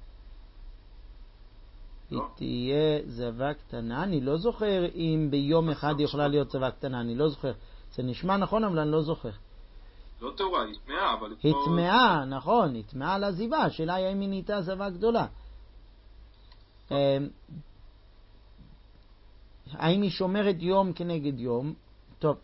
היא תהיה זווה קטנה, אני לא זוכר אם ביום אחד היא יכולה להיות זווה קטנה, אני לא זוכר. זה נשמע נכון, אבל אני לא זוכר. לא תאורה, היא טמאה, אבל... היא טמאה, נכון, היא טמאה על הזיווה, השאלה היא אם היא נהייתה זווה גדולה. האם היא שומרת יום כנגד יום? טוב.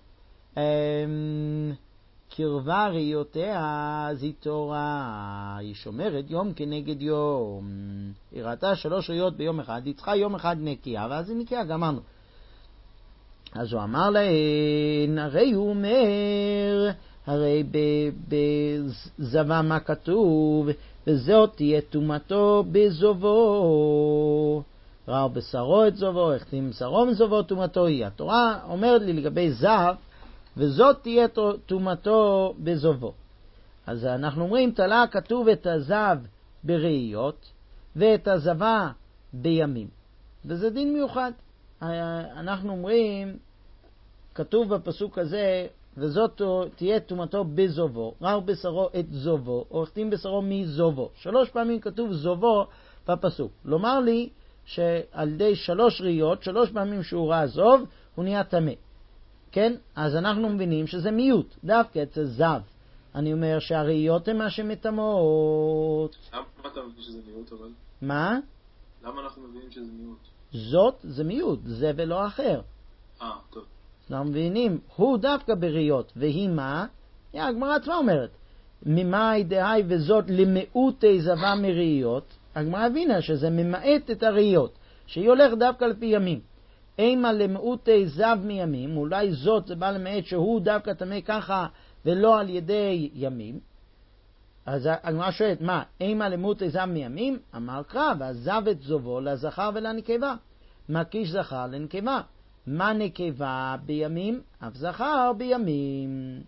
קרבה ראיותיה, אז היא תורה, היא שומרת יום כנגד יום. היא ראתה שלוש ראיות ביום אחד, היא צריכה יום אחד נקייה, ואז היא נקייה, גמרנו. אז הוא אמר להן, הרי הוא אומר, הרי בזווה מה כתוב, וזאת תהיה תומתו בזובו. ראה בשרו את זובו, החתים בשרו מזובו, תומתו היא. התורה אומרת לי לגבי זב, וזאת תהיה תומתו בזובו. אז אנחנו אומרים, תלה כתוב את הזב בראיות, ואת הזבה בימים. וזה דין מיוחד. אנחנו אומרים, כתוב בפסוק הזה, וזאת תהיה תומתו בזובו, ראה בשרו את זובו, או החתים בשרו מזובו. שלוש פעמים כתוב זובו בפסוק. לומר לי שעל ידי שלוש ראיות, שלוש פעמים שהוא ראה זוב, הוא נהיה טמא. כן? אז אנחנו מבינים שזה מיעוט, דווקא אצל זב. אני אומר שהראיות הן מה שמטמאות. למה אתה מבין שזה מיעוט אבל? מה? למה אנחנו מבינים שזה מיעוט? זאת זה מיעוט, זה ולא אחר. אה, טוב. אנחנו מבינים, הוא דווקא בראיות, והיא מה? הגמרא עצמה אומרת, ממאי דהי וזאת למיעוטי זבה מראיות, הגמרא הבינה שזה ממעט את הראיות, שהיא הולך דווקא לפי ימים. אימה למיעוטי זב מימים, אולי זאת זה בא למעט שהוא דווקא תמה ככה ולא על ידי ימים. אז הגמרא שואלת, מה, אימה למיעוטי זב מימים? אמר קרא, והזב את זובו לזכר ולנקבה. מקיש זכר לנקבה. מה נקבה בימים? אף זכר בימים.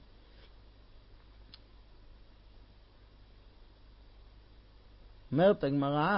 אומרת הגמרא,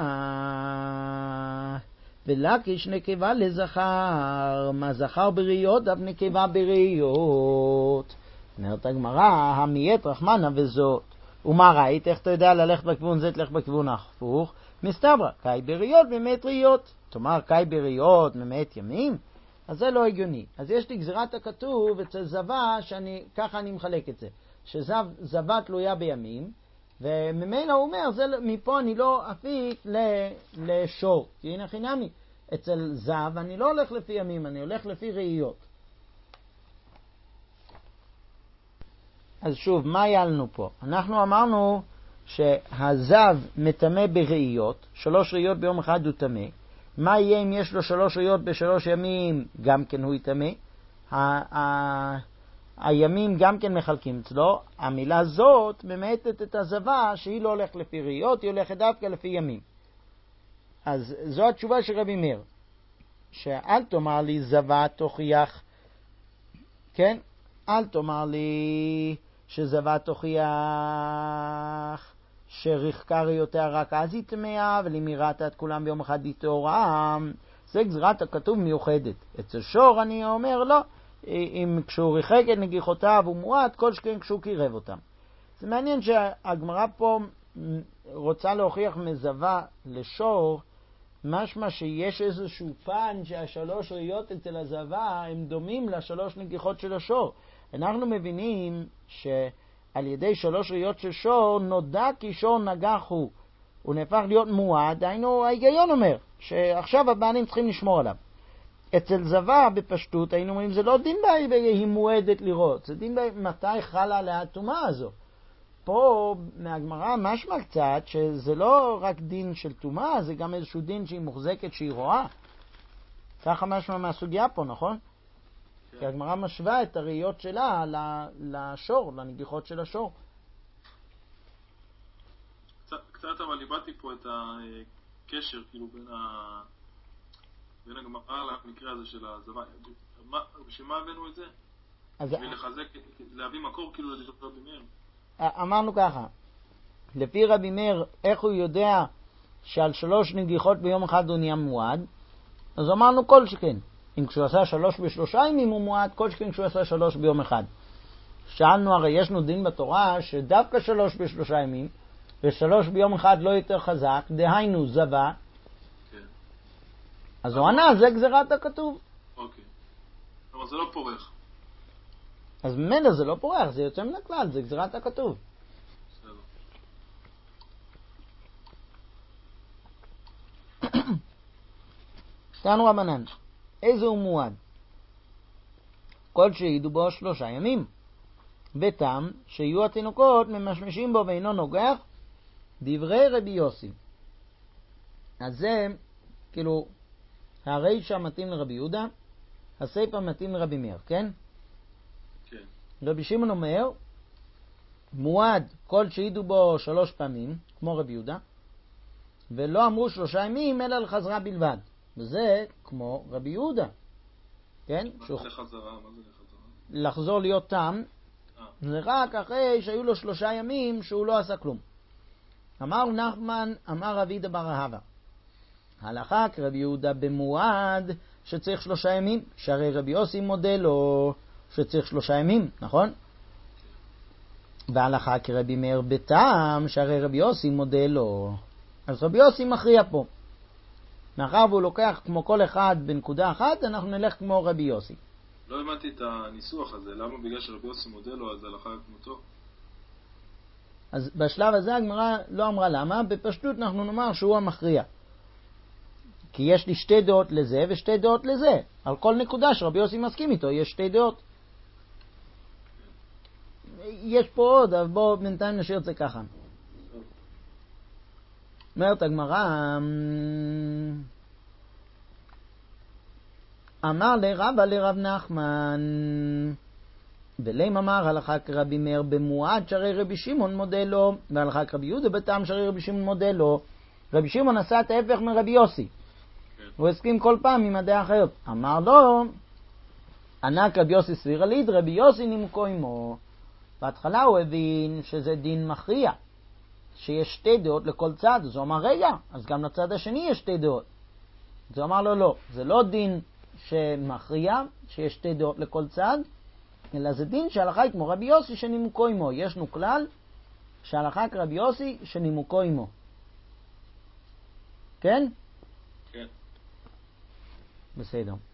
ולקיש נקבה לזכר, מה זכר בראיות, אף נקבה בראיות. אומרת הגמרא, המייט רחמנה וזאת. ומה ראית? איך אתה יודע ללכת בכיוון זה, תלך בכיוון ההפוך? מסתברא, קאי בראיות ממעט ראיות. תאמר, קאי בראיות ממעט ימים? אז זה לא הגיוני. אז יש לי גזירת הכתוב אצל זבה, שאני, ככה אני מחלק את זה, שזבה תלויה בימים, וממילא הוא אומר, זה, מפה אני לא אפיק לשור. כי הנה חינמי, אצל זב אני לא הולך לפי ימים, אני הולך לפי ראיות. אז שוב, מה היה לנו פה? אנחנו אמרנו שהזב מטמא בראיות, שלוש ראיות ביום אחד הוא טמא. מה יהיה אם יש לו שלוש ראיות בשלוש ימים? גם כן הוא יטמא. ה- ה- הימים גם כן מחלקים אצלו. המילה זאת ממעטת את הזבה שהיא לא הולכת לפי ראיות, היא הולכת דווקא לפי ימים. אז זו התשובה של רבי מאיר, שאל תאמר לי זבה תוכיח, כן? אל תאמר לי שזבה תוכיח שרחקה ראיותיה רק אז היא טמאה, ולמירת את כולם ביום אחד היא טהורה. זה גזירת הכתוב מיוחדת. אצל שור אני אומר לא, אם כשהוא ריחק את נגיחותיו הוא מועט, כל שכן כשהוא קירב אותם. זה מעניין שהגמרא פה רוצה להוכיח מזבה לשור, משמע שיש איזשהו פן שהשלוש ראיות אצל הזבה הם דומים לשלוש נגיחות של השור. אנחנו מבינים שעל ידי שלוש ראיות של שור נודע כי שור נגח הוא. הוא נהפך להיות מועד, היינו ההיגיון אומר שעכשיו הבעלים צריכים לשמור עליו. אצל זבה בפשטות היינו אומרים זה לא דין בה היא מועדת לראות, זה דין בה מתי חלה עליה הטומאה הזו. פה מהגמרא משמע קצת שזה לא רק דין של טומאה, זה גם איזשהו דין שהיא מוחזקת שהיא רואה. ככה משמע מהסוגיה פה, נכון? כן. כי הגמרא משווה את הראיות שלה לשור, לנגיחות של השור. קצת, קצת אבל איבדתי פה את הקשר כאילו בין ה... בין הגמרא למקרה הזה של הזבה. בשביל מה הבאנו את זה? בשביל לחזק, להביא מקור כאילו לדעת רבי מאיר. אמרנו ככה, לפי רבי מאיר, איך הוא יודע שעל שלוש נגיחות ביום אחד הוא נהיה מועד? אז אמרנו כל שכן. אם כשהוא עשה שלוש בשלושה ימים הוא מועד, כל שכן כשהוא עשה שלוש ביום אחד. שאלנו, הרי ישנו דין בתורה שדווקא שלוש בשלושה ימים, ושלוש ביום אחד לא יותר חזק, דהיינו זבה. כן. אז הוא ענה, זה גזירת הכתוב. אוקיי. אבל זה לא פורח. אז ממילא זה לא פורח, זה יוצא מן הכלל, זה גזירת הכתוב. תנו רבנן, איזה הוא מועד? כל שהעידו בו שלושה ימים. בתם שיהיו התינוקות ממשמשים בו ואינו נוגח, דברי רבי יוסי. אז זה, כאילו, הרישא מתאים לרבי יהודה, הסיפא מתאים לרבי מאיר, כן? כן. רבי שמעון אומר, מועד כל שהעידו בו שלוש פעמים, כמו רבי יהודה, ולא אמרו שלושה ימים, אלא לחזרה בלבד. וזה כמו רבי יהודה. כן? מה זה לחזרה? מה זה לחזרה? לחזור להיות תם, זה רק אחרי שהיו לו שלושה ימים שהוא לא עשה כלום. אמר נחמן, אמר רבי דבר אהבה. הלכה כרבי יהודה במועד שצריך שלושה ימים, שהרי רבי יוסי מודה לו שצריך שלושה ימים, נכון? והלכה כרבי מאיר בתם, שהרי רבי יוסי מודה לו. אז רבי יוסי מכריע פה. מאחר והוא לוקח כמו כל אחד בנקודה אחת, אנחנו נלך כמו רבי יוסי. לא הבנתי את הניסוח הזה, למה בגלל שרבי יוסי מודה לו אז הלכה כמותו? אז בשלב הזה הגמרא לא אמרה למה, בפשטות אנחנו נאמר שהוא המכריע. כי יש לי שתי דעות לזה ושתי דעות לזה. על כל נקודה שרבי יוסי מסכים איתו, יש שתי דעות. יש פה עוד, אבל בואו בינתיים נשאיר את זה ככה. אומרת הגמרא, אמר לרבא לרב נחמן, ולם אמר הלכה כרבי מאיר במועד שרי רבי שמעון מודה לו, והלכה כרבי יהודה בטעם שרי רבי שמעון מודה לו. רבי שמעון עשה את ההפך מרבי יוסי. הוא הסכים כל פעם עם הדעה אחרת. אמר לו, ענק רבי יוסי סבירה ליד, רבי יוסי נימוקו עמו. בהתחלה הוא הבין שזה דין מכריע, שיש שתי דעות לכל צד. אז הוא אמר, רגע, אז גם לצד השני יש שתי דעות. אז הוא אמר לו, לא, זה לא דין שמכריע, שיש שתי דעות לכל צד, אלא זה דין שהלכה היא כמו רבי יוסי שנימוקו עמו. ישנו כלל שהלכה כרבי יוסי שנימוקו עמו. כן? כן. בסדר.